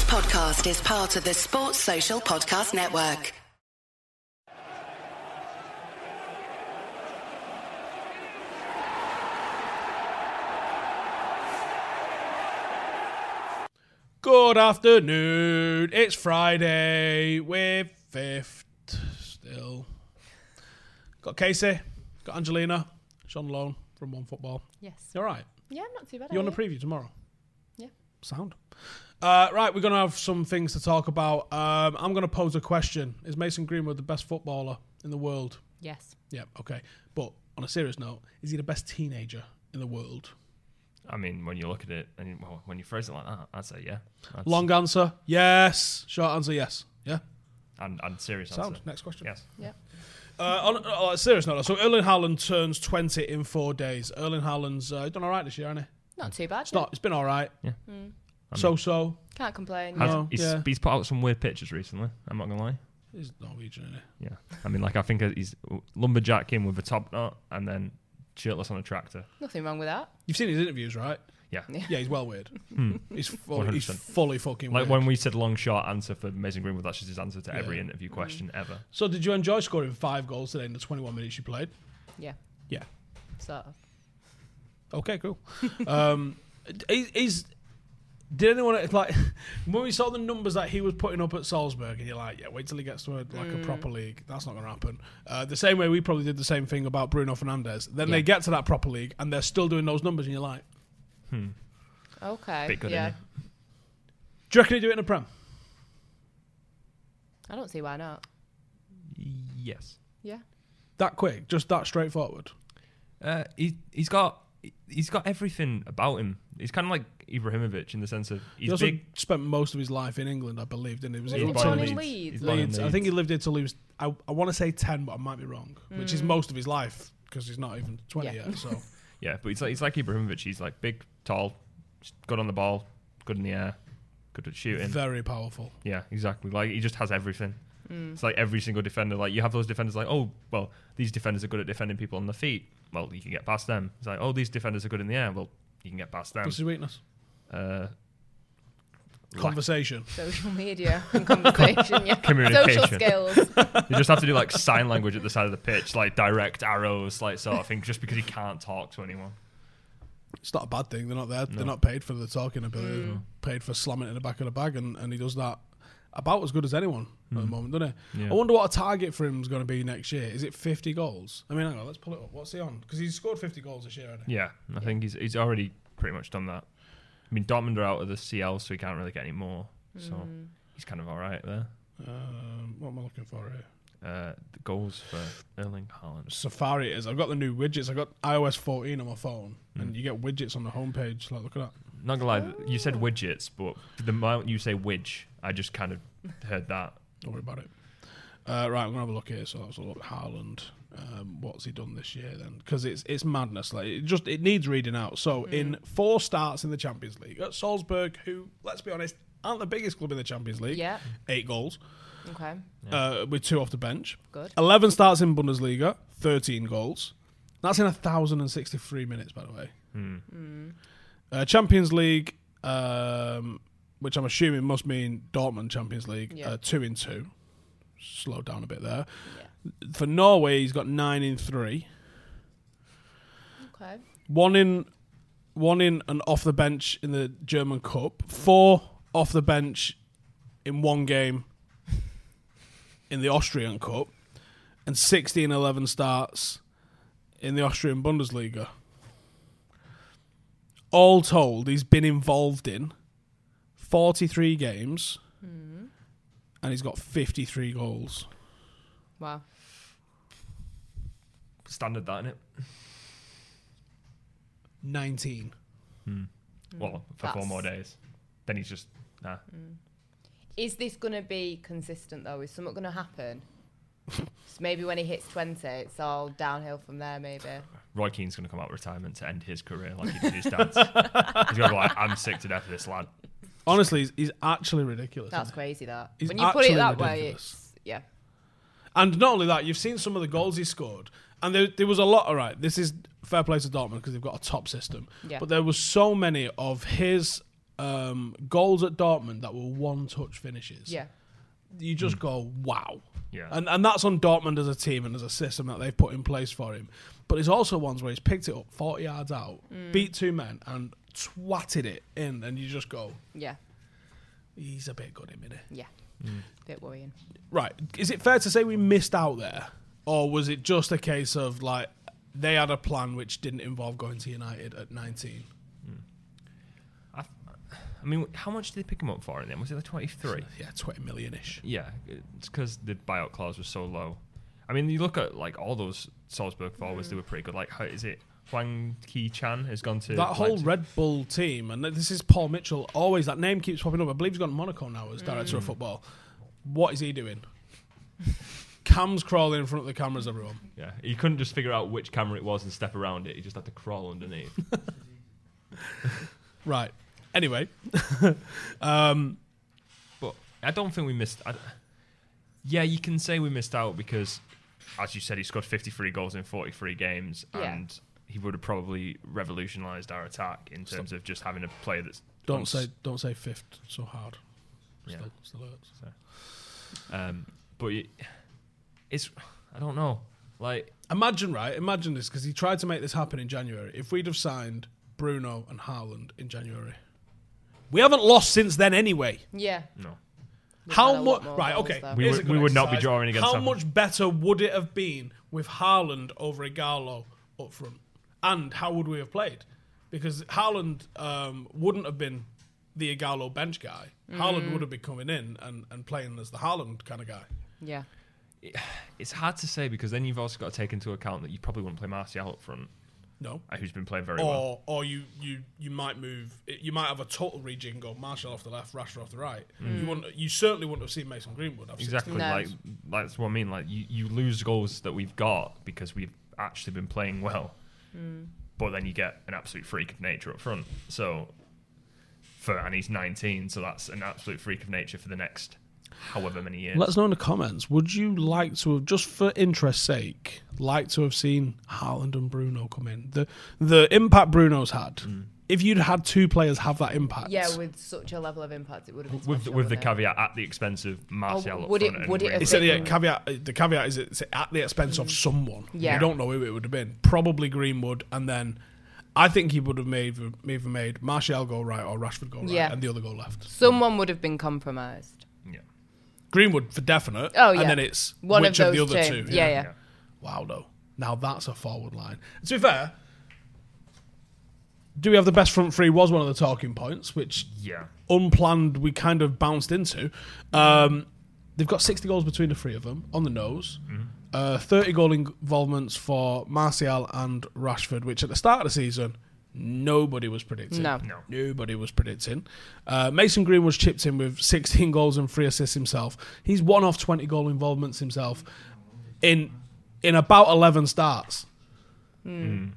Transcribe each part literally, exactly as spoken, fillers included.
podcast is part of the Sports Social Podcast Network. Good afternoon. It's Friday. We're fifth still. Got Casey. Got Angelina. She's on loan from One Football. Yes. You all right? Yeah, I'm not too bad. You on the preview tomorrow? Yeah. Sound. Uh, right, we're going to have some things to talk about. Um, I'm going to pose a question. Is Mason Greenwood the best footballer in the world? Yes. Yeah, okay. But on a serious note, is he the best teenager in the world? I mean, when you look at it, and well, when you phrase it like that, I'd say yeah. That's Long answer, yes. Short answer, yes. Yeah? And, and serious Sound. answer. Next question. Yes. Yeah. Uh, on, on a serious note, so Erling Haaland turns twenty in four days. Erling Haaland's uh, done all right this year, hasn't he? Not too bad. It's, not, it's been all right. Yeah. Mm. So-so. Can't complain. Has- No, he's, yeah. he's put out some weird pictures recently. I'm not gonna lie. He's Norwegian, isn't he? Yeah. I mean, like I think he's lumberjacking with a top knot and then shirtless on a tractor. Nothing wrong with that. You've seen his interviews, right? Yeah. Yeah. Yeah, he's well weird. Hmm. He's, fully, one hundred he's percent. fully fucking Like weird. when we said long short answer for Mason Greenwood, that's just his answer to every Yeah. interview question ever. So did you enjoy scoring five goals today in the twenty-one minutes you played? Yeah. Yeah. Sort of. Okay, cool. um, is, is did anyone like when we saw the numbers that he was putting up at Salzburg, and you're like, yeah, wait till he gets to a, like Mm. a proper league. That's not going to happen. Uh, the same way we probably did the same thing about Bruno Fernandes. Then Yeah. they get to that proper league, and they're still doing those numbers, and you're like, Hmm. Okay. Bit good, yeah. isn't do you reckon he'd do it in a Prem? I don't see why not. it? Yes. Yeah. That quick, just that straightforward. Uh, he he's got he's got everything about him. He's kind of like Ibrahimovic in the sense of He he's also big. spent most of his life in England, I believe, didn't he? Was Wasn't he He's he up born to in born in Leeds. Leeds? He's born in Leeds? I Leeds. think he lived here till he was. I, I want to say ten, but I might be wrong. Which is Mm. most of his life because he's not even twenty Yeah. yet. So Yeah, but he's like he's like Ibrahimovic. He's like big, tall, good on the ball, good in the air, good at shooting. very powerful. Yeah, exactly. Like he just has everything. Mm. It's like every single defender. Like you have those defenders like, oh, well, these defenders are good at defending people on the feet. Well, you can get past them. It's like, oh, these defenders are good in the air. Well, you can get past them. What's his weakness? Uh, Conversation. Social media and conversation. Yeah. Communication. Social skills. you just have to do like sign language at the side of the pitch, like direct arrows, like sort of thing, just because he can't talk to anyone. It's not a bad thing. They're not there. No. They're not paid for the talking ability. Mm. They're paid for slamming it in the back of the bag, and, and he does that about as good as anyone at the Mm. moment, doesn't he? Yeah. I wonder what a target for him is going to be next year. Is it fifty goals? I mean, hang on, let's pull it up. What's he on? Because he's scored fifty goals this year, hasn't he? Yeah, I think he's he's already pretty much done that. I mean, Dortmund are out of the C L, so he can't really get any more. So Mm. he's kind of all right there. Um, what am I looking for here? Uh, the goals for Erling Haaland. Safari it is. I've got the new widgets. I've got i O S fourteen on my phone, Mm. and you get widgets on the homepage. Like, look at that. Not gonna lie, you said widgets, but the moment you say widge, I just kind of heard that. Don't worry about it. Uh, right, I'm gonna have a look here. So let's have a look. Haaland. Um, what's he done this year then? Because it's it's madness. Like it just it needs reading out. So Mm. in four starts in the Champions League at Salzburg, who let's be honest aren't the biggest club in the Champions League. Yeah. Eight goals, Okay. Yeah. uh, with two off the bench. Good. Eleven starts in Bundesliga, thirteen goals. That's in a thousand and sixty-three minutes, by the way. Hmm. Mm. Uh, Champions League, um, which I'm assuming must mean Dortmund Champions League, Yeah. uh, two in two. Slow down a bit there. Yeah. For Norway, he's got nine in three. Okay. One in, one in and off the bench in the German Cup. Four off the bench in one game in the Austrian Cup, and sixteen eleven starts in the Austrian Bundesliga. All told, he's been involved in forty-three games, Mm. and he's got fifty-three goals. Wow. Standard that, innit? nineteen. Hmm. Well, for four That's- more days. Then he's just, nah. Mm. Is this going to be consistent, though? Is something going to happen? So maybe when he hits twenty, it's all downhill from there, maybe. Roy Keane's going to come out of retirement to end his career like he did his dad's. He's going to be like, I'm sick to death of this lad. Honestly, he's, he's actually ridiculous. That's isn't crazy, that. He's When you put it actually that way, ridiculous. it's... Yeah. he? And not only that, you've seen some of the goals he scored, and there, there was a lot. All right, this is fair play to Dortmund because they've got a top system. Yeah. But there was so many of his um, goals at Dortmund that were one-touch finishes. Yeah. You just mm. go, wow. Yeah. And and that's on Dortmund as a team and as a system that they've put in place for him. But there's also ones where he's picked it up forty yards out, mm. beat two men, and twatted it in, and you just go, yeah, he's a bit good, isn't he? Yeah. Mm. Bit worrying. Right. Is it fair to say we missed out there? Or was it just a case of, like, they had a plan which didn't involve going to United at nineteen? Mm. I, I mean, how much did they pick him up for in them? Was it like twenty-three? Yeah, twenty million-ish. Yeah, it's because the buyout clause was so low. I mean, you look at, like, all those Salzburg forwards, mm. they were pretty good. Like, how, is it Huang Ki-chan has gone to... That whole like, Red Bull team, and this is Paul Mitchell, always, that name keeps popping up. I believe he's gone to Monaco now as director mm. of football. What is he doing? Cam's crawling in front of the cameras, everyone. Yeah, he couldn't just figure out which camera it was and step around it. He just had to crawl underneath. Right. Anyway. um, but I don't think we missed... I, yeah, you can say we missed out because, as you said, he scored fifty-three goals in forty-three games, yeah. and he would have probably revolutionised our attack in terms Stop. of just having a player that's... Don't say don't say fifth so hard. Yeah. Still, still hurts. So, um, but it, it's... I don't know. Like, Imagine, right? Imagine this, because he tried to make this happen in January. If we'd have signed Bruno and Haaland in January. We haven't lost since then anyway. Yeah. No. We've How had a lot much? more Right, goals, okay. though. We here's would- a good we would not be exercise. drawing against How Southampton. much better would it have been with Haaland over Igalo up front? And how would we have played? Because Haaland um, wouldn't have been the Igalo bench guy. Mm. Haaland would have been coming in and, and playing as the Haaland kind of guy. Yeah. it's hard to say because then you've also got to take into account that you probably wouldn't play Martial up front, No. uh, who's been playing very Or well. or you, you, you might move. You might have a total rejig and go Marshall off the left, Rashford off the right. Mm. You wouldn't. You certainly wouldn't have seen Mason Greenwood. Have Exactly. No. Like that's what I mean. Like you, you lose goals that we've got because we've actually been playing well, Mm. but then you get an absolute freak of nature up front. So, for and he's nineteen, so that's an absolute freak of nature for the next however many years. Let us know in the comments. Would you like to have, just for interest's sake, like to have seen Haaland and Bruno come in? The the impact Bruno's had. Mm. If you'd had two players have that impact, Yeah, with such a level of impact, it would have been with special, with the wouldn't it? caveat at the expense of Martial Oh, up would front it- and would it have Greenwood. It's at the been- caveat. The caveat is it's at the expense of someone. Yeah. You don't know who it would have been. Probably Greenwood, and then I think he would have made either made Martial go right or Rashford go right, Yeah. and the other go left. Someone would have been compromised. Yeah. Greenwood for definite. Oh, yeah. And then it's One which of of, the those other two. two. Yeah, yeah. Yeah. Wow, though. Now that's a forward line. To be fair, do we have the best front three was one of the talking points, which Yeah. unplanned we kind of bounced into. Um, they've got sixty goals between the three of them on the nose. Mm-hmm. Uh, thirty goal involvements for Martial and Rashford, which at the start of the season nobody was predicting. No. No. Nobody was predicting. Uh, Mason Green was chipped in with sixteen goals and three assists himself. He's one off twenty goal involvements himself in in about eleven starts. Mm.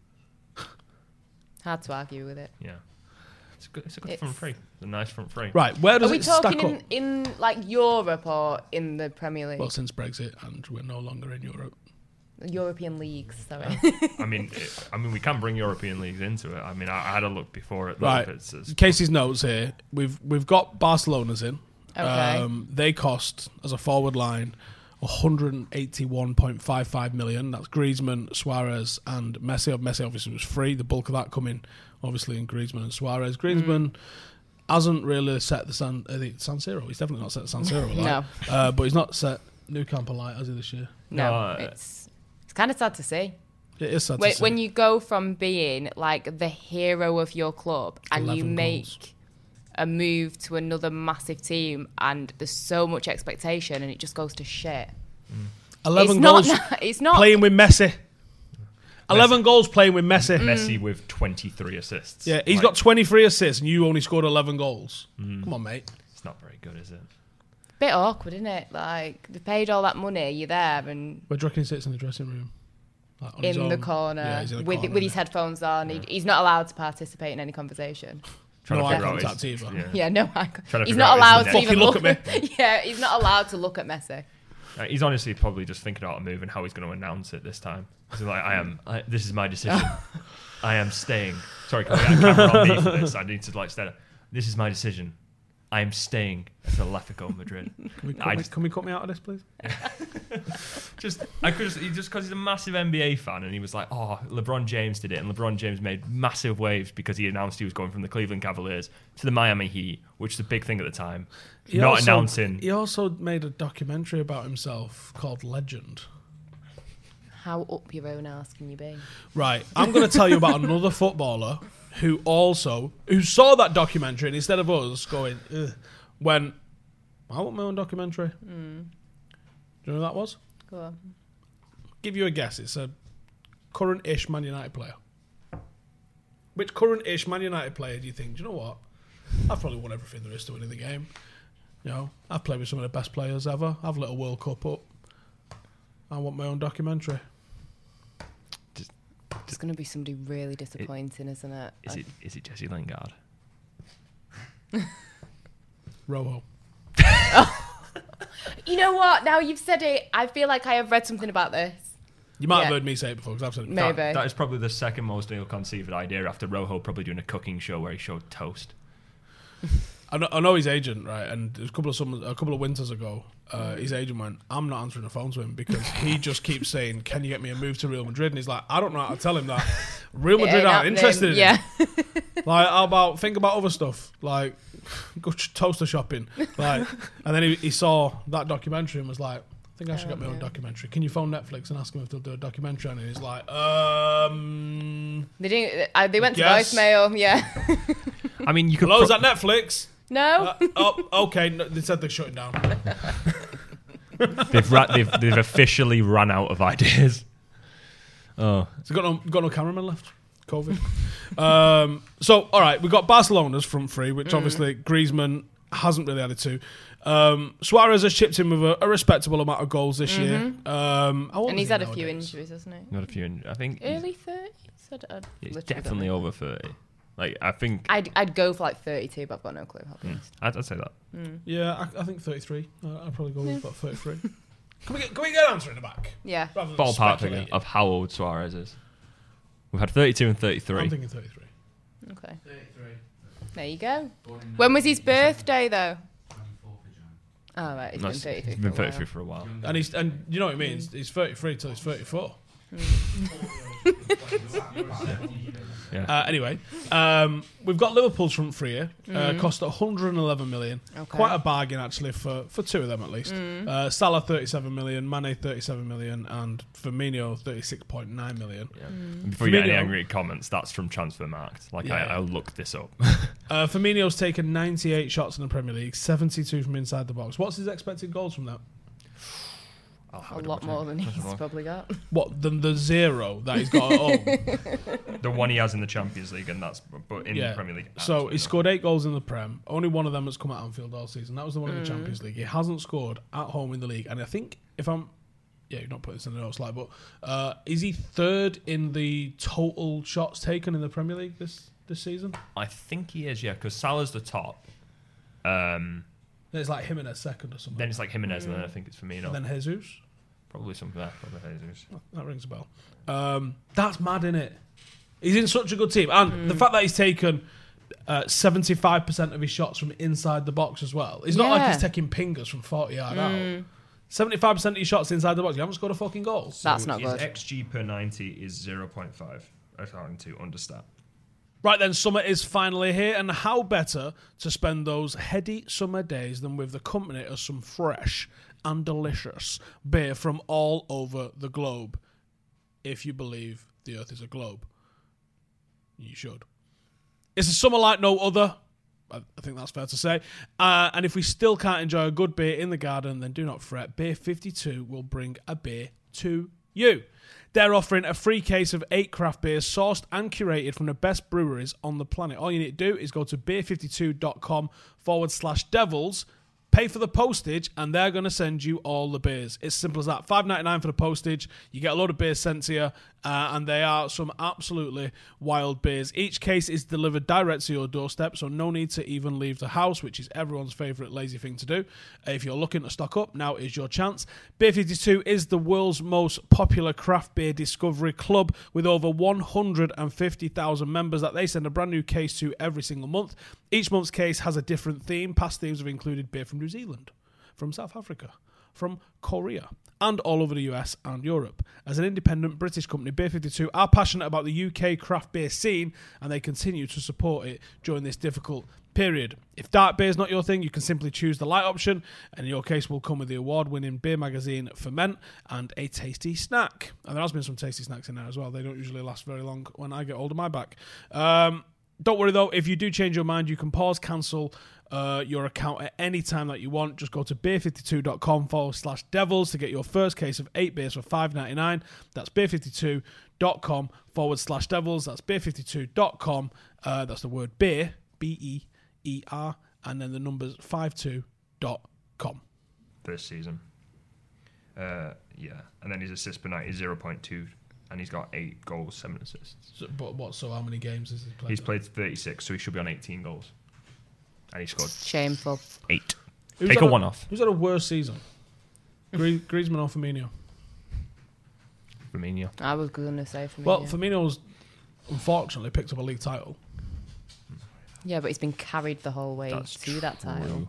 Hard to argue with it. Yeah. It's a good, it's a good It's- front three. It's a nice front three. Right, where does Are we it stack talking up? in, in like Europe or in the Premier League? Well, since Brexit and we're no longer in Europe. European leagues, sorry. I mean, it, I mean, we can bring European leagues into it. I mean, I, I had a look before it. Right. It's, it's, Casey's notes here. We've we've got Barcelona's in. Okay. Um, they cost as a forward line one hundred eighty-one point five five million. That's Griezmann, Suarez, and Messi. Messi obviously was free. The bulk of that coming obviously in Griezmann and Suarez. Griezmann Mm. hasn't really set the San, uh, the San Siro. He's definitely not set the San Siro alight. No. uh, but he's not set Nou Camp alight, has he, this year? no, No, uh, it's it's kind of sad to see. It is sad When, to see. when you go from being like the hero of your club and you eleven make goals. a move to another massive team and there's so much expectation and it just goes to shit. eleven it's goals not. It's not. playing with Messi. eleven goals playing with Messi. Messi with twenty-three assists. Yeah, he's Like, got twenty-three assists and you only scored eleven goals. Come on, mate. It's not very good, is it? Bit awkward, isn't it? Like they paid all that money, you're there and Where do you reckon he sits in the dressing room? Like, on his in the own? corner Yeah, he's in the with corner, with his isn't headphones on. He, he's not allowed to participate in any conversation. Trying No to eye figure out contact his- either. Yeah. Yeah, no, I, Trying to he's figure not out allowed his to next- even Fucking look. look at Yeah, he's not allowed to look at Messi. Uh, he's honestly probably just thinking out a move and how he's going to announce it this time. He's like, I am. I, this is my decision. I am staying. Sorry, can we get a camera on me for this? I need to like stay. this is my decision. I am staying at Atletico Madrid. Can we, cut I me, just, can we cut me out of this, please? just, I could just, just because he's a massive N B A fan, and he was like, "Oh, LeBron James did it," and LeBron James made massive waves because he announced he was going from the Cleveland Cavaliers to the Miami Heat, which is a big thing at the time. He Not also, announcing. He also made a documentary about himself called Legend. How up your own ass can you be? Right, I'm going to tell you about another footballer who also who saw that documentary, and instead of us going, ugh, went, I want my own documentary. Mm. Do you know who that was? Go on. Give you a guess. It's a current-ish Man United player. Which current-ish Man United player do you think? Do you know what? I've probably won everything there is to win in the game. You know, I've played with some of the best players ever. I've lit a World Cup up. I want my own documentary. It's going to be somebody really disappointing, is isn't it? Is it is it Jesse Lingard? Rojo. You know what? Now you've said it, I feel like I have read something about this. You might Yeah. have heard me say it before because I've said it before. Maybe. That, that is probably the second most ill-conceived idea after Rojo probably doing a cooking show where he showed toast. I know, I know his agent, right? And a couple of summers, a couple of winters ago, uh, his agent went, "I'm not answering the phone to him because he just keeps saying, 'Can you get me a move to Real Madrid?'" And he's like, "I don't know how to tell him that. Real It Madrid ain't aren't happening. interested in Yeah. him. Like, how about think about other stuff, like go ch- toaster shopping, like." And then he, he saw that documentary and was like, "I think I should Oh, get my own yeah. documentary. Can you phone Netflix and ask them if they'll do a documentary?" And he's like, "Um, They didn't. Uh, they went to Yes. voicemail. Yeah. I mean, you could. hello, is pro- that Netflix?" No. Uh, oh, okay. No, they said they're shutting down. they've, ra- they've they've officially run out of ideas. Oh, So got no got no cameraman left. COVID. um, so all right, we got Barcelona's front three, which Mm. obviously Griezmann hasn't really added to. Um, Suarez has chipped in with a, a respectable amount of goals this year. Um, how old Mm-hmm. And is he's he had a few nowadays? injuries, hasn't he? not a few. In, I think he's, Early thirties. I'd, I'd he's literally don't definitely know. over thirty. Like I think. I'd I'd go for like thirty-two, but I've got no clue. I'll be Mm, honest. I'd, I'd say that. Yeah, I, I think thirty-three. Uh, I'd probably go with about thirty-three. Can we get can we get an answer in the back? Yeah. Rather than Ballpark figure speculating? of how old Suarez is. We've had thirty-two and thirty-three. I'm thinking thirty-three. Okay. thirty-three. There you go. Born in When was his birthday though? twenty-fourth of Jan. Oh right, he's No, been it's- thirty-three. he's been for a while. thirty-three for a while. And he's and you know what it means. He's thirty-three till he's thirty-four. Yeah. Uh, anyway, um, we've got Liverpool's front three here. Uh, cost one hundred eleven million. Okay. Quite a bargain actually for, for two of them at least. Uh, Salah thirty-seven million, Mane thirty-seven million, and Firmino thirty-six point nine million. Yeah. And before you get any Firmino- angry comments, that's from Transfermarkt. Like Yeah. I, I looked this up. Uh, Firmino's taken ninety-eight shots in the Premier League, seventy-two from inside the box. What's his expected goals from that? I'll have A double lot check. more than That's he's a lot. probably got. What than the zero that he's got at home? The one he has in the Champions League, and that's but in Yeah. the Premier League. So absolutely he scored eight goals in the Prem. Only one of them has come at Anfield all season. That was the one in Mm. the Champions League. He hasn't scored at home in the league. And I think if I'm, yeah, you're not putting this in the notes, like, but uh, is he third in the total shots taken in the Premier League this this season? I think he is, yeah, because Salah's the top. Um, Then it's like Jimenez second or something. then it's like Jimenez, and then I think it's Firmino. and then Jesus. Probably something like that. Probably Jesus. That rings a bell. Um, that's mad, innit? He's in such a good team, and the fact that he's taken uh, seventy-five percent of his shots from inside the box as well. It's not like Yeah. he's taking pingers from forty yard out. seventy-five percent of your shots inside the box. You haven't scored a fucking goal. That's not His good. X G per ninety is zero point five, according to Understat. Right then, summer is finally here, and how better to spend those heady summer days than with the company of some fresh and delicious beer from all over the globe. If you believe the Earth is a globe, you should. It's a summer like no other. I I think that's fair to say. Uh, and if we still can't enjoy a good beer in the garden, then do not fret. Beer fifty-two will bring a beer to you. They're offering a free case of eight craft beers sourced and curated from the best breweries on the planet. All you need to do is go to beer fifty-two.com forward slash devils, Pay for the postage, and they're going to send you all the beers. It's simple as that. five ninety-nine for the postage. You get a load of beers sent to you, uh, and they are some absolutely wild beers. Each case is delivered direct to your doorstep, so no need to even leave the house, which is everyone's favourite lazy thing to do. Uh, if you're looking to stock up, now is your chance. Beer fifty-two is the world's most popular craft beer discovery club with over one hundred fifty thousand members that they send a brand new case to every single month. Each month's case has a different theme. Past themes have included beer from New Zealand, from South Africa, from Korea, and all over the U S and Europe. As an independent British company, Beer fifty-two are passionate about the U K craft beer scene, and they continue to support it during this difficult period. If dark beer is not your thing, you can simply choose the light option, and in your case will come with the award-winning beer magazine Ferment and a tasty snack. And there has been some tasty snacks in there as well. They don't usually last very long when I get hold of my back. Um, don't worry though, if you do change your mind, you can pause, cancel uh, your account at any time that you want. Just go to beer fifty-two dot com forward slash devils to get your first case of eight beers for five ninety-nine. That's beer fifty-two dot com forward slash devils. That's beer fifty-two dot com. Uh, that's the word beer, B E E R, and then the numbers fifty-two dot com. This season. Uh, yeah. And then his assist per night is zero point two, and he's got eight goals, seven assists. So, but what? So how many games has he played? He's played thirty-six, so he should be on eighteen goals. And he scored Shameful. eight. Who's Take had a one off. Who's had a worse season? Grie- Griezmann or Firmino? Firmino. I was going to say Firmino. Well, Firmino's unfortunately picked up a league title. Yeah, but he's been carried the whole way That's to that title.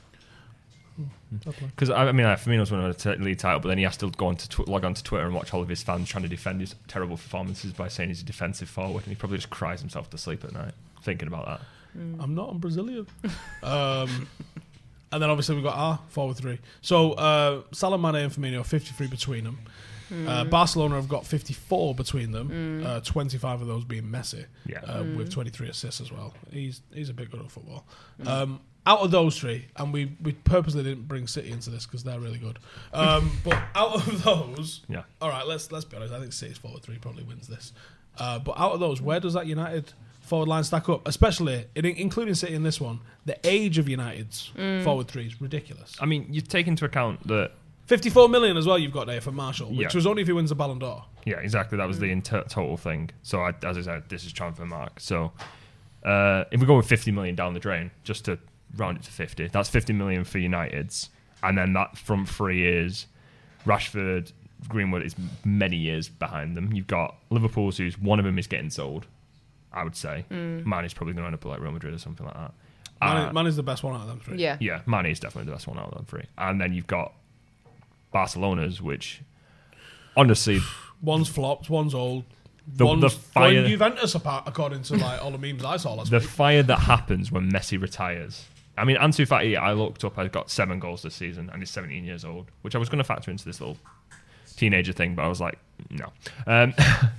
Because I mean, like, Firmino's won a t- league title, but then he has to go on to tw- log on to Twitter and watch all of his fans trying to defend his terrible performances by saying he's a defensive forward, and he probably just cries himself to sleep at night thinking about that. I'm not, I'm Brazilian. um, and then obviously we've got our forward three. So uh, Salah, Mane and Firmino, fifty-three between them. Mm. Uh, Barcelona have got fifty-four between them, mm. uh, twenty-five of those being Messi, yeah. uh, mm. with twenty-three assists as well. He's he's a bit good at football. Mm. Um, out of those three, and we, we purposely didn't bring City into this because they're really good. Um, but out of those, yeah. all right, let's let's be honest. I think City's forward three probably wins this. Uh, but out of those, where does that United forward line stack up? Especially, in, including City in this one, the age of United's mm. forward three is ridiculous. I mean, you take into account that fifty-four million as well you've got there for Marshall, which yeah. was only if he wins the Ballon d'Or. Yeah, exactly. That was mm. the inter- total thing. So, I, as I said, this is transfer mark. So, uh, if we go with fifty million down the drain, just to round it to fifty, that's fifty million for United's. And then that front three is Rashford, Greenwood is many years behind them. You've got Liverpool's, who's one of them is getting sold, I would say. Mm. Mane's probably going to end up like Real Madrid or something like that. Mane, uh, Mane's the best one out of them three. Yeah. Yeah, Mane is definitely the best one out of them three. And then you've got Barcelona's, which honestly, one's flopped, one's old. The, one's the fire, going Juventus apart, according to like all the memes I saw last the week. The fire that happens when Messi retires. I mean, Ansu Fati, I looked up, has got seven goals this season, and he's seventeen years old, which I was going to factor into this little teenager thing, but I was like, no. Um,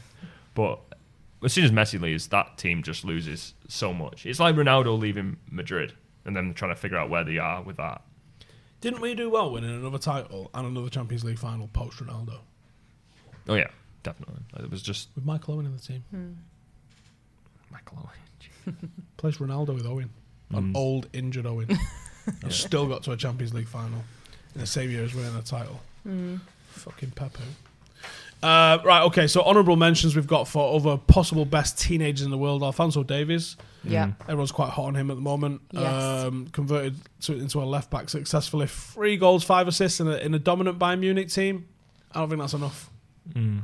but as soon as Messi leaves, that team just loses so much. It's like Ronaldo leaving Madrid and then trying to figure out where they are with that. Didn't we do well winning another title and another Champions League final post Ronaldo? Oh yeah, definitely. It was just with Michael Owen in the team. Hmm. Michael Owen placed Ronaldo with Owen, mm. an old injured Owen, and yeah. still got to a Champions League final in the same year as winning a title. Mm. Fucking Pepe. Uh, right, okay, so honourable mentions we've got for other possible best teenagers in the world. Alphonso Davies. Yeah. Everyone's quite hot on him at the moment. Yes. Um, converted to, into a left back successfully. Three goals, five assists in a, in a dominant Bayern Munich team. I don't think that's enough. Mm.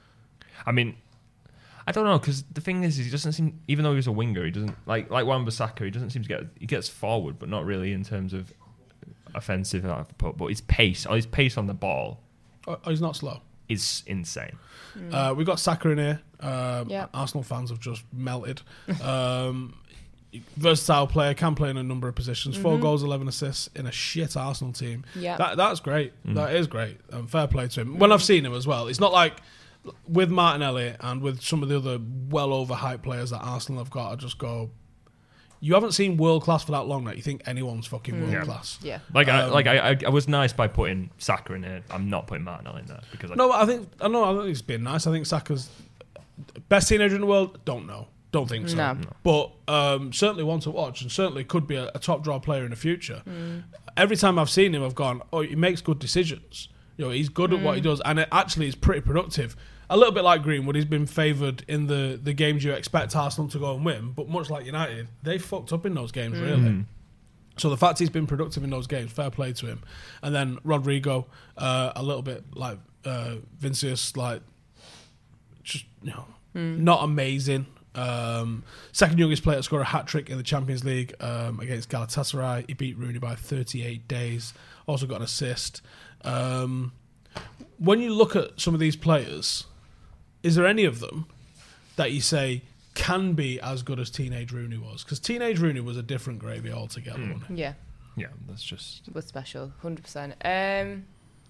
I mean, I don't know, because the thing is, he doesn't seem, even though he's a winger, he doesn't, like like Wan-Bissaka, he doesn't seem to get, he gets forward, but not really in terms of offensive output. But his pace, or his pace on the ball. Oh, he's not slow. Is insane. Mm. Uh, we've got Saka in here. Uh, yep. Arsenal fans have just melted. Um, versatile player, can play in a number of positions. Mm-hmm. Four goals, eleven assists in a shit Arsenal team. Yep. That that's great. Mm. That is great. Um, fair play to him. Mm. When I've seen him as well, it's not like with Martinelli and with some of the other well overhyped players that Arsenal have got. I just go. You haven't seen world class for that long that you think anyone's fucking world mm. class. Yeah. Like um, I like I, I was nice by putting Saka in here. I'm not putting Martinelli in there because I no, I think I know. I don't think it's been nice. I think Saka's best teenager in the world. Don't know. Don't think so. No. But um, certainly one to watch, and certainly could be a, a top draw player in the future. Mm. every time I've seen him, I've gone, oh, he makes good decisions. You know, he's good at what he does, and it actually is pretty productive. A little bit like Greenwood, he's been favoured in the, the games you expect Arsenal to go and win, but much like United, they fucked up in those games, really. Mm. So the fact he's been productive in those games, fair play to him. And then Rodrigo, uh, a little bit like uh, Vinicius, like just you know, mm. not amazing. Um, second youngest player to score a hat trick in the Champions League um, against Galatasaray. He beat Rooney by thirty-eight days. Also got an assist. Um, when you look at some of these players, is there any of them that you say can be as good as Teenage Rooney was? Because Teenage Rooney was a different gravy altogether, Mm. wasn't it? Yeah, Yeah, that's just. it was special, one hundred percent. Um,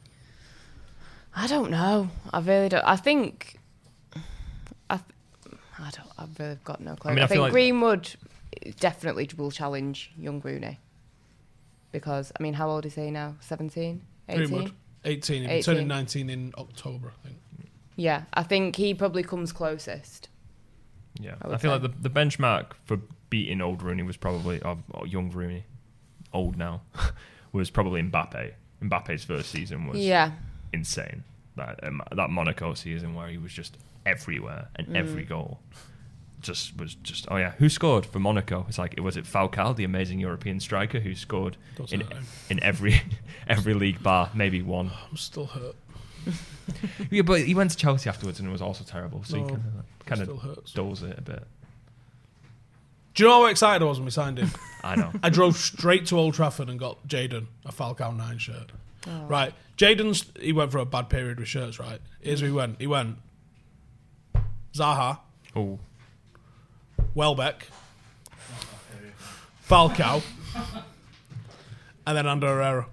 I don't know. I really don't. I think. I, th- I don't. I've really got no clue. I I, mean, I think feel like- Greenwood definitely will challenge young Rooney. Because, I mean, how old is he now? seventeen? eighteen? Greenwood, eighteen. He'll be eighteen. turning nineteen in October, I think. Yeah, I think he probably comes closest. Yeah, I I, would feel say. like the, the benchmark for beating old Rooney was probably, or, or young Rooney, old now, was probably Mbappe. Mbappe's first season was Yeah. insane. That um, that Monaco season where he was just everywhere and Mm. every goal just was just oh yeah. Who scored for Monaco? It's like was it Falcao, the amazing European striker, who scored Don't in say that name. in every every league bar, maybe one. I'm still hurt. Yeah, but he went to Chelsea afterwards and it was also terrible. So No, he kind still of hurts. dulls it a bit. Do you know how excited I was when we signed him? I know. I drove straight to Old Trafford and got Jadon a Falcao nine shirt. Oh. Right, Jadon's he went for a bad period with shirts. Right, here's who he went. He went Zaha, Oh, Welbeck, Falcao, and then Ander Herrera.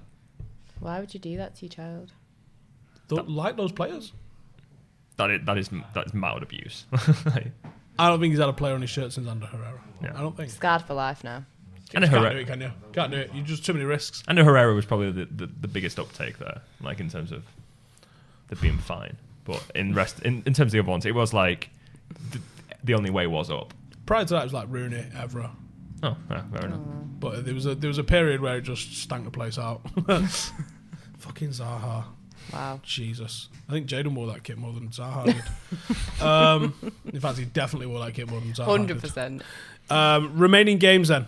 Why would you do that to your child? Don't like those players. that is that is that is mild abuse. Like, I don't think he's had a player on his shirt since Ander Herrera. Yeah. I don't think. Scarred for life now. and Can't Herrera, do it, can you? Can't do it. You just too many risks. and Herrera was probably the, the, the biggest uptake there, like in terms of the being fine. But in rest, in, in terms of the other ones, it was like the, the only way was up. Prior to that, it was like Rooney, Evra. Oh, yeah, fair enough. But there was a there was a period where it just stank the place out. Fucking Zaha. Wow. Jesus. I think Jadon wore that kit more than Zaha did. um, in fact, he definitely wore that kit more than Zaha one hundred did. percent. Um, remaining games then.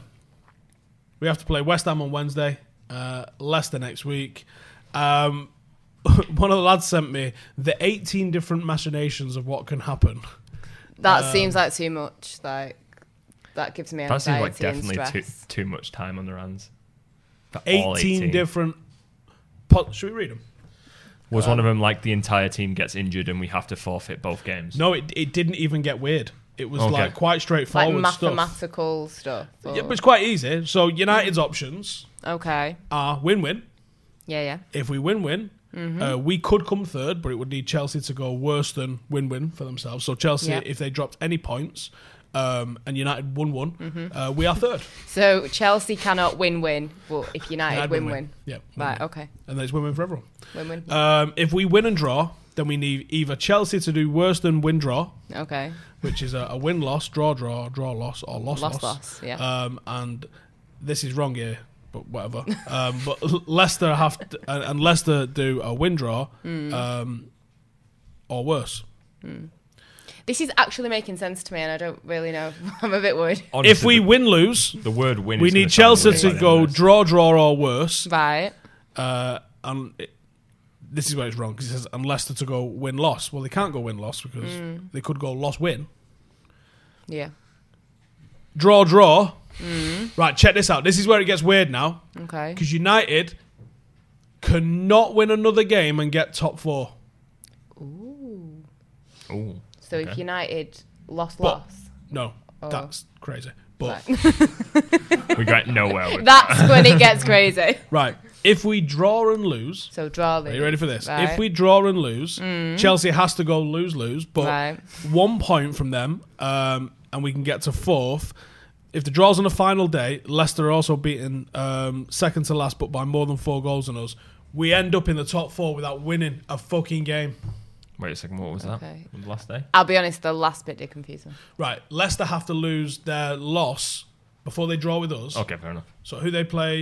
We have to play West Ham on Wednesday, uh, Leicester next week. Um, one of the lads sent me the eighteen different machinations of what can happen. That Um, seems like too much. Like, that gives me That seems anxiety like definitely and too stress. too much time on their hands. For all eighteen, eighteen different... Po- Should we read them? Was one of them like the entire team gets injured and we have to forfeit both games? No, it, it didn't even get weird. It was Okay. like quite Like straightforward stuff. mathematical stuff. or- Yeah, but it's quite easy. So United's options Okay. are win-win. Yeah, yeah. If we win-win, Mm-hmm. uh, we could come third, but it would need Chelsea to go worse than win-win for themselves. So Chelsea, Yeah. if they dropped any points um, and United won-one, Mm-hmm. uh, we are third. So Chelsea cannot win-win, but if United win-win. Yeah. Right, win-win. okay. And then it's win-win for everyone. Win-win. Um, if we win and draw, then we need either Chelsea to do worse than win-draw, Okay. which is a, a win-loss, draw-draw, draw-loss, or loss-loss. Loss-loss, yeah. Um, and this is wrong here, but whatever. um, but L- Leicester have to, and, and Leicester do a win-draw Hmm. um, or worse. This is actually making sense to me, and I don't really know. I'm a bit worried. Honestly, If we the, win-lose, the word win, we is need gonna sound Chelsea weird to by the go end of this. draw, draw, or worse. Right. Uh, and it, this is where it's wrong because it says and Leicester to go win-loss. Well, they can't go win-loss because Hmm. they could go loss-win. Yeah. Draw, draw. Hmm. Right, check this out. This is where it gets weird now Okay. because United cannot win another game and get top four. Ooh. Ooh, So okay. if United lost, But- loss. No, Oh. that's crazy. But Right. we got nowhere with That's when it gets crazy. right, if we draw and lose, So draw. are you ready for this? Right. If we draw and lose, Chelsea has to go lose lose, but Right. one point from them, um, and we can get to fourth. If the draw's on the final day, Leicester are also beaten um, second to last, but by more than four goals than us. We end up in the top four without winning a fucking game. Wait a second, what was that? Okay. The last day? I'll be honest, the last bit did confuse me. Right, Leicester have to lose their loss before they draw with us. Okay, fair enough. So who they play?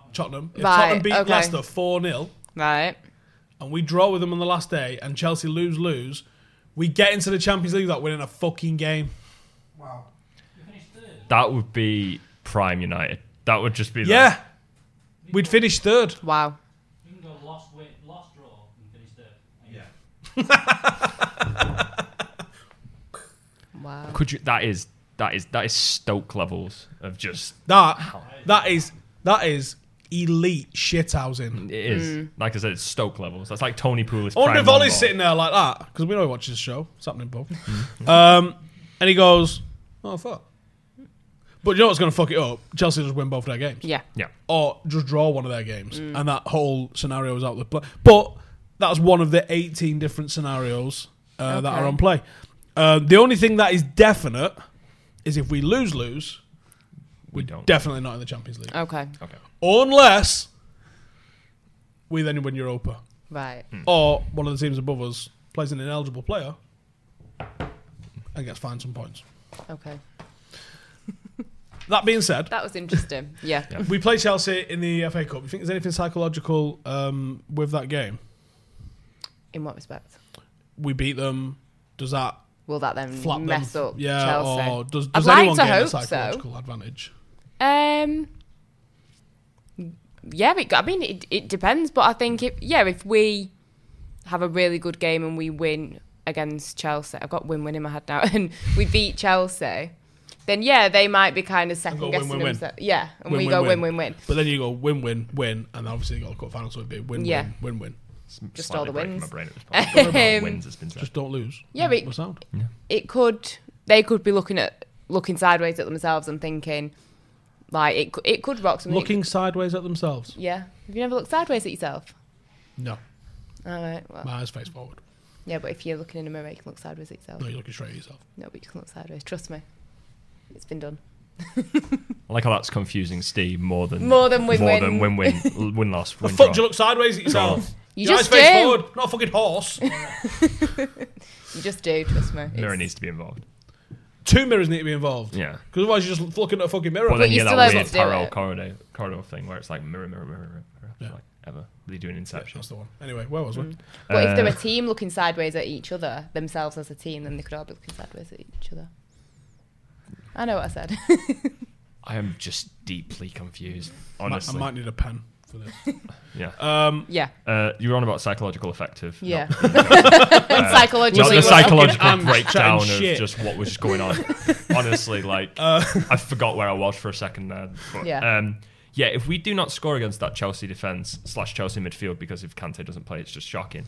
Tottenham. If Right, Tottenham beat okay. Leicester four nil Right. and we draw with them on the last day and Chelsea lose lose, we get into the Champions League without winning a fucking game. Wow. That would be prime United. That would just be Yeah. that. We'd finish third. Wow. You can go lost, win, lost, draw, and finish third. Yeah. Wow. Could you? That is that is that is Stoke levels of just. That that is that is elite shithousing. It is Mm. like I said, it's Stoke levels. That's like Tony Pulis. I wonder prime if Ollie's one sitting there like that, because we know he watches the show. It's happening, Bob. Mm-hmm. Um, and he goes, oh, fuck. But you know what's going to fuck it up? Chelsea just win both their games. Yeah. Yeah. Or just draw one of their games. And that whole scenario is out the play. But that's one of the eighteen different scenarios uh, that Okay. are on play. Uh, the only thing that is definite is if we lose-lose, We don't. definitely not in the Champions League. Okay. Okay. Unless we then win Europa. Right. Or one of the teams above us plays an ineligible player and gets fined some points. Okay. That being said, That was interesting. Yeah. Yeah. we play Chelsea in the F A Cup. You think there's anything psychological um, with that game? In what respect? We beat them. Does that Will that then flap mess them? up Yeah, Chelsea? or does, I'd does like anyone to gain a hope so. psychological advantage? Um. Yeah, it, I mean, it, it depends, but I think if yeah, if we have a really good game and we win against Chelsea, I've got win-win in my head now, and we beat Chelsea, then yeah, they might be kind of second go guessing win-win-win. themselves. Yeah, and Win, we win, go win. win-win-win. But then you go win, win, win, and obviously you got to cut final, so it'd be win, Yeah. win, win, win. Just Slightly all the breaking wins. My brain at this point. Don't worry about Um, wins. It's been said. Just don't lose. Yeah, but- We're sound. It could, they could be looking at looking sideways at themselves and thinking, like it, cou- it could rock something. Looking sideways at themselves. Yeah. Have you never looked sideways at yourself? No, All right. Well, my eyes face forward. yeah, but if you're looking in a mirror, you can look sideways at yourself. No, you're looking straight at yourself. No, but you can look sideways. Trust me. It's been done. I like how that's confusing Steve more than More than win-win. more than win win win loss. The Win fuck draw. do you look sideways at yourself? You Your just eyes face do. forward, not a fucking horse. You just do, trust me. Mirror It's- needs to be involved. Two mirrors need to be involved. Yeah. Because otherwise you're just looking at a fucking mirror. But then you you get still that have weird to do parallel it. corridor corridor thing where it's like mirror mirror mirror mirror, mirror Yeah. like ever. They do an Yeah, Inception. that's the one. Anyway, where was we? But if they're Uh, a team looking sideways at each other, themselves as a team, then they could all be looking sideways at each other. I know what I said. I am just deeply confused. I Honestly. might need a pen for this. Yeah. Um, yeah. Uh, you were on about psychological effective. Yeah. Not, And psychologically. not the we're- psychological I'm breakdown of chatting shit. just what was going on. Honestly, like Uh, I forgot where I was for a second there. But, Yeah. Um, yeah. If we do not score against that Chelsea defense slash Chelsea midfield because if Kante doesn't play, it's just shocking.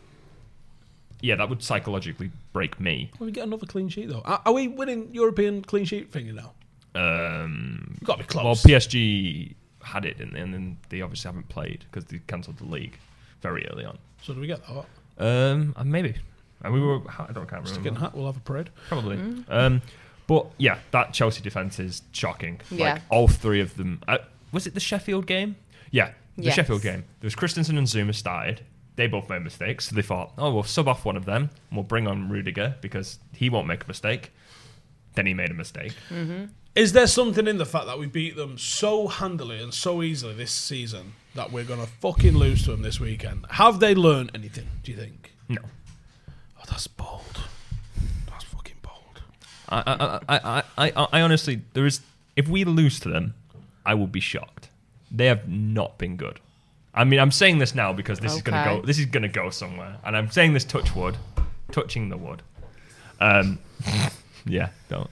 Yeah, that would psychologically break me. Will we get another clean sheet though? Are, are we winning European clean sheet thingy now? Um, Got to be close. well, P S G had it, didn't they? And then they obviously haven't played because they cancelled the league very early on. So do we get that? What? Um, and maybe. And we were. I don't can't Stick remember. in hat. We'll have a parade. Probably. Um, but yeah, that Chelsea defense is shocking. Yeah. Like all three of them. Uh, was it the Sheffield game? Yeah, the Yes. Sheffield game. There was Christensen and Zuma started. They both made mistakes, so they thought, oh, we'll sub off one of them and we'll bring on Rudiger because he won't make a mistake. Then he made a mistake. Is there something in the fact that we beat them so handily and so easily this season that we're gonna fucking lose to them this weekend? Have they learned anything? Do you think? No. Oh, that's bold. That's fucking bold. I, I, I, I, I, I honestly, there is. If we lose to them, I will be shocked. They have not been good. I mean, I'm saying this now because this is gonna Okay. go. This is gonna go somewhere, and I'm saying this touch wood, touching the wood. Um, yeah, don't.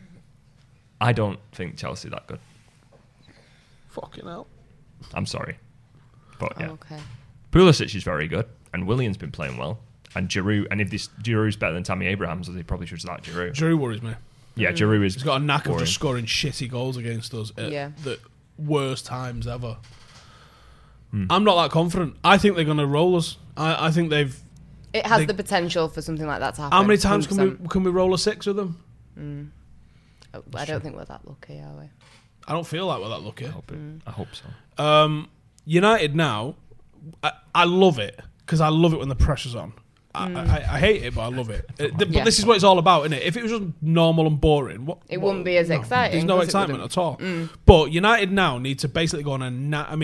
I don't think Chelsea that good. Fucking hell. I'm sorry, but yeah, Oh, okay. Pulisic is very good, and Willian's been playing well, and Giroud. And if this Giroud's better than Tammy Abrahams, they probably should start Giroud. Giroud worries me. Yeah, Giroud is. He's got a knack of worrying. just scoring shitty goals against us at Yeah. the worst times ever. Hmm. I'm not that confident. I think they're going to roll us. I, I think they've. It has They- the potential for something like that to happen. How many times can one hundred we can we roll a six with them? percent. I don't think we're that lucky, are we? I don't feel like we're that lucky. I hope, it, I hope so. Um, United now, I, I love it because I love it when the pressure's on. I, I, I hate it, but I love it. Uh, th- But Yeah. this is what it's all about, isn't it? If it was just normal and boring, what It what- wouldn't be as no, exciting, There's no because it excitement wouldn't- at all. But United now need to basically go on a. Na- I mean,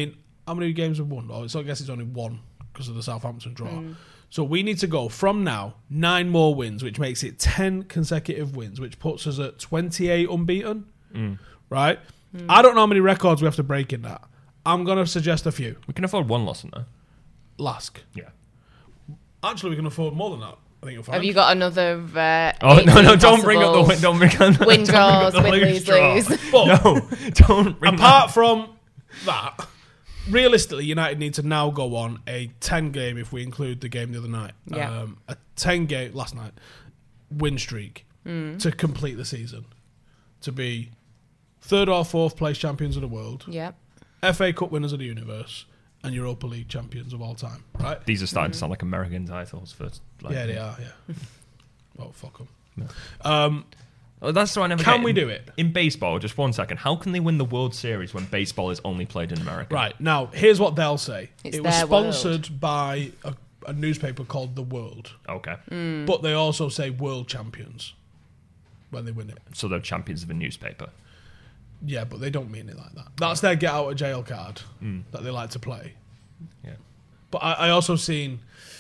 how many games have won? Oh, so I guess it's only one because of the Southampton draw. Mm. So we need to go from now nine more wins, which makes it ten consecutive wins, which puts us at twenty-eight unbeaten. Mm. Right? Mm. I don't know how many records we have to break in that. I'm going to suggest a few. We can afford one loss in there. Lask. Yeah. Actually, we can afford more than that. I think you'll find. Have you got another? Uh, oh no, no! Don't bring up the win. Don't bring up the win draws, win lose lose. But no, don't. Bring apart that. from that, realistically, United need to now go on a ten game, if we include the game the other night. Yeah. Um, a ten game last night win streak mm. to complete the season, to be third or fourth place champions of the world. Yeah. F A Cup winners of the universe. And Europa League champions of all time, right? These are starting mm-hmm. to sound like American titles for. Like, yeah, they are. Yeah. Well, fuck them. Yeah. Um, oh, that's what I never. Can get. we in, do it in baseball? Just one second. How can they win the World Series when baseball is only played in America? Right now, here's what they'll say. It's it was their sponsored world. by a, a newspaper called The World. Okay. Mm. But they also say world champions when they win it. So they're champions of a newspaper. Yeah, but they don't mean it like that. That's their get out of jail card mm. that they like to play. Yeah. But I, I also seen,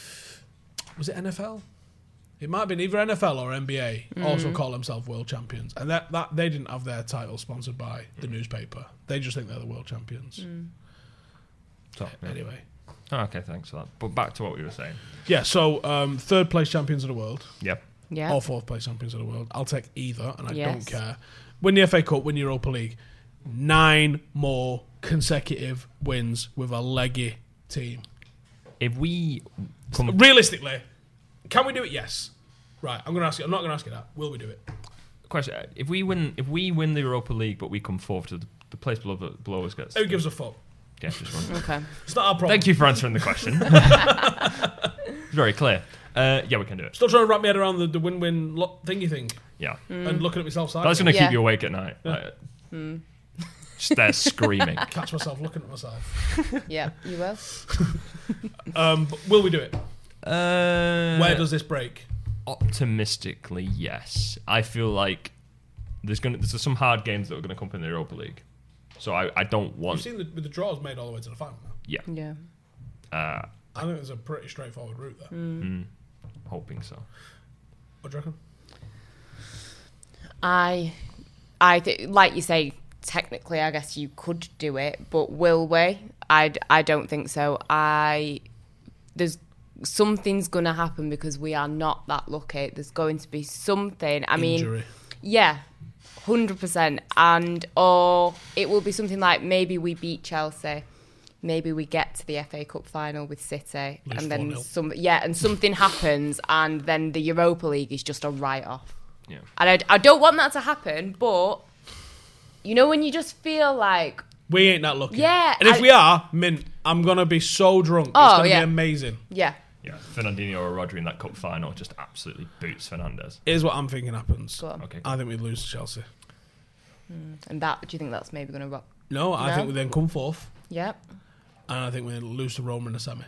was it N F L? It might have been either N F L or N B A mm. also call themselves world champions. And that, that they didn't have their title sponsored by the newspaper. They just think they're the world champions. Mm. So, yeah. Anyway. Oh, okay, thanks for that. But back to what we were saying. Yeah, so um, third place champions of the world. Yep. Yeah. Or fourth place champions of the world. I'll take either, and I Yes. don't care. Win the F A Cup, win Europa League. Nine more consecutive wins with a leggy team. If we come Realistically, can we do it? Yes. Right, I'm going to ask you. I'm not going to ask you that. Will we do it? question, if we win, if we win the Europa League, but we come fourth to the, the place below below us gets. Who gives a fuck? Yeah, just one. Okay. It's not our problem. Thank you for answering the question. Very clear. Uh, yeah, we can do it. Still trying to wrap my head around the, the win-win lo- thingy thing. Yeah. Mm. And looking at myself sideways. That's going to Yeah. keep you awake at night. Yeah. Like, Mm. just there screaming. Catch myself looking at myself. Yeah, you will. Um, but will we do it? Uh, Where does this break? Optimistically, yes. I feel like there's going to there's some hard games that are going to come up in the Europa League. So I, I don't want. You've seen the, with the draws made all the way to the final now. Yeah. Yeah. Uh, I think there's a pretty straightforward route there. mm, hoping so. What do you reckon? I, I th- like you say, technically, I guess you could do it, but will we? I, I don't think so. I there's something's going to happen because we are not that lucky. There's going to be something. I Injury. mean, yeah, one hundred percent. And or it will be something like maybe we beat Chelsea. Maybe we get to the F A Cup final with City, Lose and then four nil. some yeah, and something happens, and then the Europa League is just a write-off. Yeah. And I, I don't want that to happen, but you know when you just feel like We ain't that lucky. Yeah, And if I- we are, mint, I'm going to be so drunk. It's Oh, going to yeah. be amazing. yeah, Yeah, Fernandinho or Rodri in that cup final just absolutely boots Fernandes. Here's what I'm thinking happens. go on. Okay. I think we lose to Chelsea. And that, do you think that's maybe going to rock? No, I No? think we then come fourth. Yeah. And I think we lose to Roma in the semi.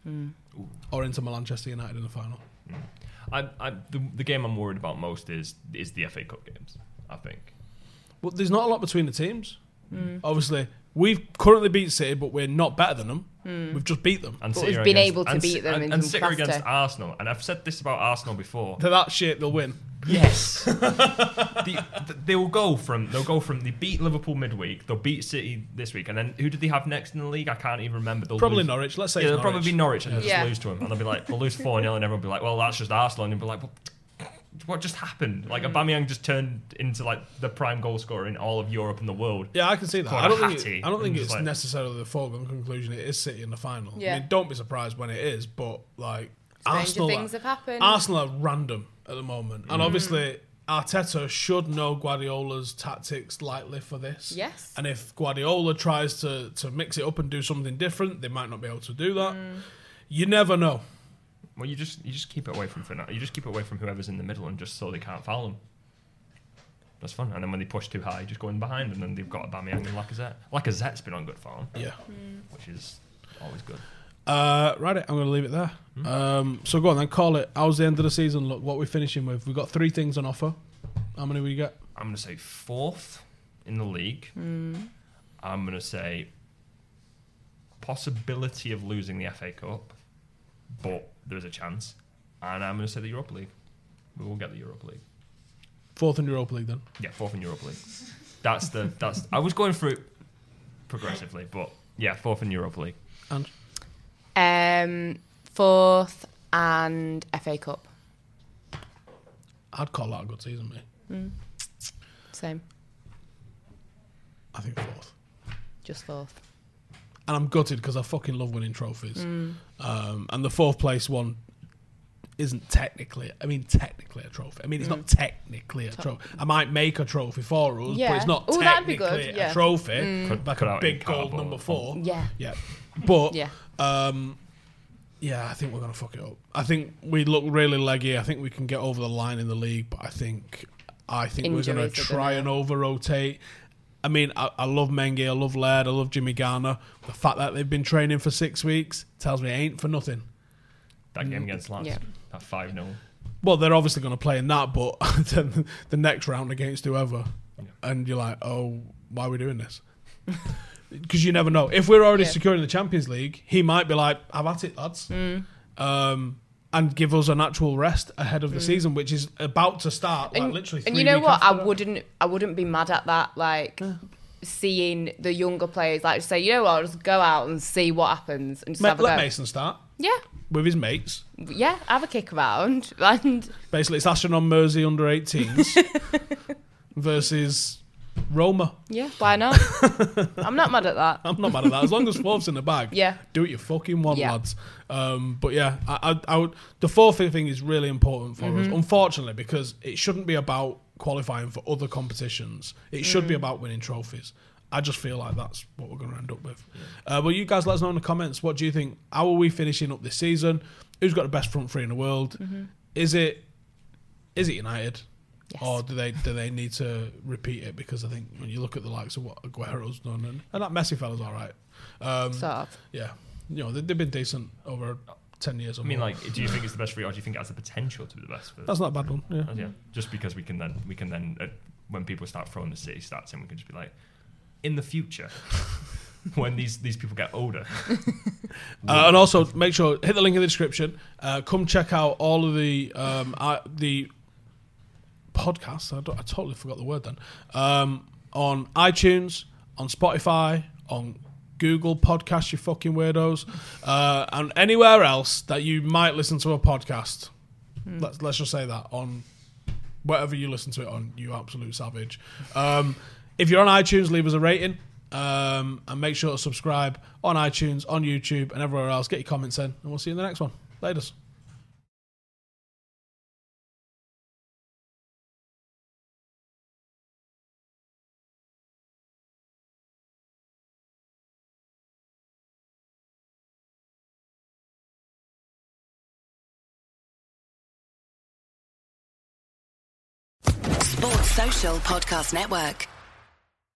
Or into Manchester United in the final. I, I, the, the game I'm worried about most is is the F A Cup games, I think. Well, there's not a lot between the teams. Obviously, we've currently beat City, but we're not better than them. We've just beat them. And But City we've are been against- able to and beat Ci- them and, in and some City are against plastic. Arsenal, and I've said this about Arsenal before. They're that shit, they'll win. Yes, the, they will go from they'll go from they beat Liverpool midweek, they'll beat City this week, and then who did they have next in the league? I can't even remember. They'll Probably lose. Norwich. Let's say Yeah, it's they'll Norwich. probably be Norwich and they'll just Yeah. lose to them, and they'll be like, they'll lose four nil, and everyone will be like, well, that's just Arsenal, and you'll be like, well, what just happened? Like Aubameyang just turned into like the prime goal scorer in all of Europe and the world. Yeah, I can see that. Quite I don't a think, hatty. it, I don't think I'm it's just like- necessarily the foregone conclusion. It is City in the final. Yeah. I mean, don't be surprised when it is, but like Stranger Arsenal, things are, have happened. Arsenal are random at the moment, and obviously Arteta should know Guardiola's tactics lightly for this. Yes. And if Guardiola tries to to mix it up and do something different, they might not be able to do that. You never know. Well, you just you just keep it away from Fernandes. You just keep it away from whoever's in the middle, and just so they can't foul them. That's fun. And then when they push too high, you just go in behind, and then they've got Aubameyang and Lacazette. Lacazette's been on good form, Yeah. which is always good. Uh, right, I'm going to leave it there. Um, so go on then, call it. How's the end of the season look? What are we finishing with? We've got three things on offer. How many we get? I'm going to say fourth in the league. I'm going to say possibility of losing the F A Cup, but there is a chance. And I'm going to say the Europa League. We will get the Europa League. Fourth in Europa League, then. Yeah, fourth in Europa League. That's the that's. I was going through it progressively, but yeah, fourth in Europa League. And Um, fourth and F A Cup. I'd call that a good season, mate. Mm. Same. I think fourth. Just fourth. And I'm gutted because I fucking love winning trophies. Mm. Um, and the fourth place one isn't technically, I mean, technically a trophy. I mean, it's mm. not technically a trophy. I might make a trophy for us, yeah. but it's not Ooh, technically that'd be good. Yeah. a trophy. Mm. Could, like could a big gold number four. Yeah. Yeah. But, yeah. Um, yeah, I think we're going to fuck it up. I think we look really leggy. I think we can get over the line in the league, but I think I think Injuries we're going to try and over-rotate. I mean, I, I love Mengi, I love Laird, I love Jimmy Garner. The fact that they've been training for six weeks tells me it ain't for nothing. That game against Lance, yeah. that five nil. Well, they're obviously going to play in that, but then the next round against whoever. Yeah. And you're like, oh, why are we doing this? Because you never know. If we're already yeah. securing the Champions League, he might be like, have at it, lads. Mm. Um, and give us an actual rest ahead of the mm. season, which is about to start, like and, literally three And you know what? I that. wouldn't I wouldn't be mad at that, like... Yeah. Seeing the younger players like say, you know what, I'll just go out and see what happens and just Ma- have a let go. Mason start. Yeah. With his mates. Yeah, have a kick around. And basically it's Ashton on Mersey under eighteens versus Roma. Yeah, why not? I'm not mad at that. I'm not mad at that. As long as fourth's in the bag, yeah. do what you fucking want, yeah. lads. Um, but yeah, I, I, I would, the fourth thing is really important for mm-hmm. us, unfortunately, because it shouldn't be about qualifying for other competitions. It should mm. be about winning trophies. I just feel like that's what we're going to end up with. Yeah. Uh, well, you guys let us know in the comments. What do you think? How are we finishing up this season? Who's got the best front three in the world? Mm-hmm. Is it is it United? Yes. Or do they do they need to repeat it? Because I think when you look at the likes of what Aguero's done, and, and that Messi fella's all right. Um, sort of. Yeah. You know, they, they've been decent over ten years or I mean, more. like, do you think it's the best for you, or do you think it has the potential to be the best for? That's not a bad one. Yeah. Oh, yeah. Just because we can then we can then uh, when people start throwing the city stats in, we can just be like, in the future, when these these people get older. uh, and also make sure hit the link in the description. Uh, come check out all of the um, uh, the podcasts. I, don't, I totally forgot the word then. Um, on iTunes, on Spotify, on Google Podcasts, you fucking weirdos, uh, and anywhere else that you might listen to a podcast. Mm. Let's let's just say that on whatever you listen to it on, you absolute savage. Um, if you're on iTunes, leave us a rating, um, and make sure to subscribe on iTunes, on YouTube, and everywhere else. Get your comments in, and we'll see you in the next one. Laters. Sports Social Podcast Network.